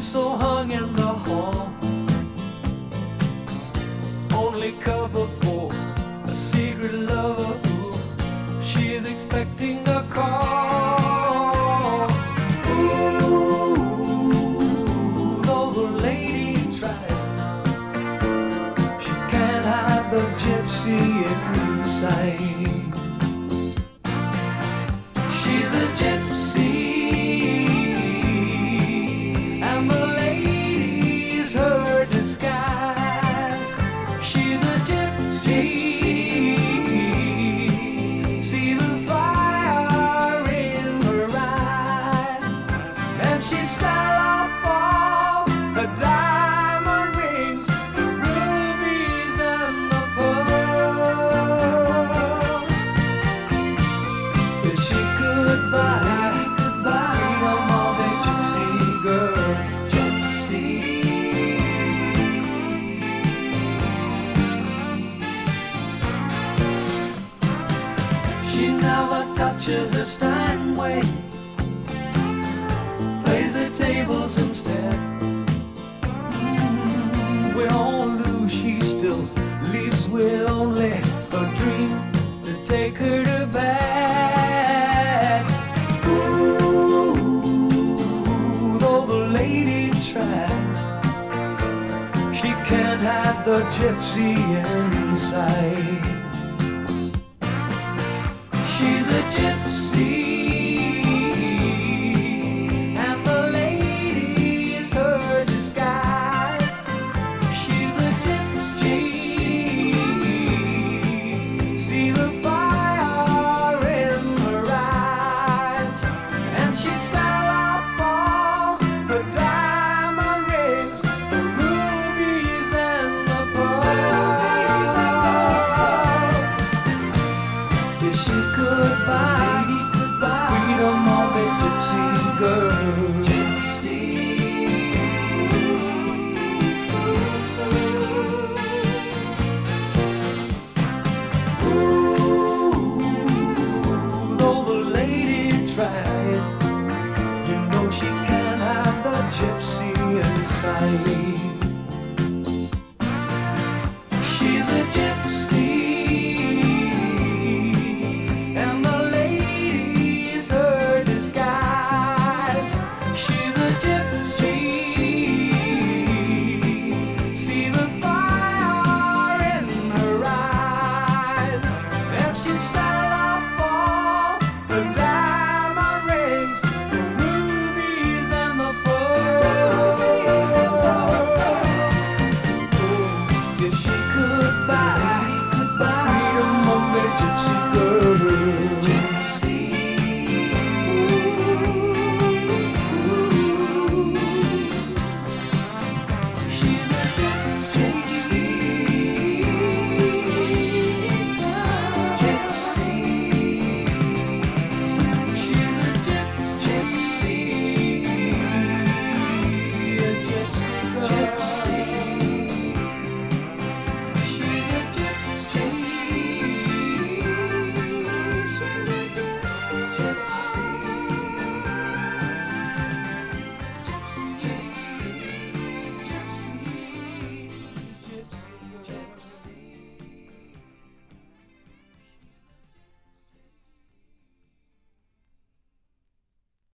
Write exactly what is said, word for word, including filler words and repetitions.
so hung in the hall, only cover for a secret lover who she's expecting a call. Ooh, though the lady tries, she can't hide the gypsy inside. She's a gypsy, and the lady's her disguise. She's a gypsy, see the fire in her eyes, and she'd sell off all the diamond rings, the rubies and the pearls. If she could buy, could buy freedom of a gypsy girl, gypsy. She never touches a Steinway, plays the tables instead. Mm, we all lose, she still leaves with only a dream to take her to bed. Ooh, though the lady tries, she can't hide the gypsy inside. She's a gypsy, and the lady's her disguise. She's a gypsy, see the fire in her eyes, and she'd sell off all her diamond rings, the rubies and the pearls. If she could buy, he could buy freedom of a gypsy girl, gypsy. Ooh, though the lady tries, you know she can't have the gypsy inside.